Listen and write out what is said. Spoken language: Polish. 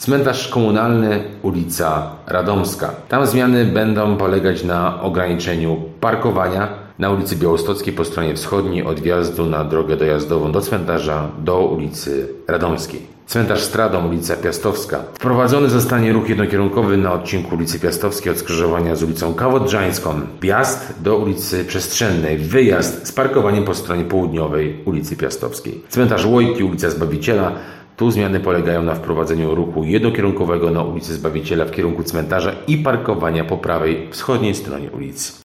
Cmentarz komunalny, ulica Radomska. Tam zmiany będą polegać na ograniczeniu parkowania na ulicy Białostockiej po stronie wschodniej od wjazdu na drogę dojazdową do cmentarza do ulicy Radomskiej. Cmentarz Stradom, ulica Piastowska. Wprowadzony zostanie ruch jednokierunkowy na odcinku ulicy Piastowskiej od skrzyżowania z ulicą Kawodrzańską. Wjazd do ulicy Przestrzennej, wyjazd z parkowaniem po stronie południowej ulicy Piastowskiej. Cmentarz Łojki, ulica Zbawiciela. Tu zmiany polegają na wprowadzeniu ruchu jednokierunkowego na ulicy Zbawiciela w kierunku cmentarza i parkowania po prawej wschodniej stronie ulicy.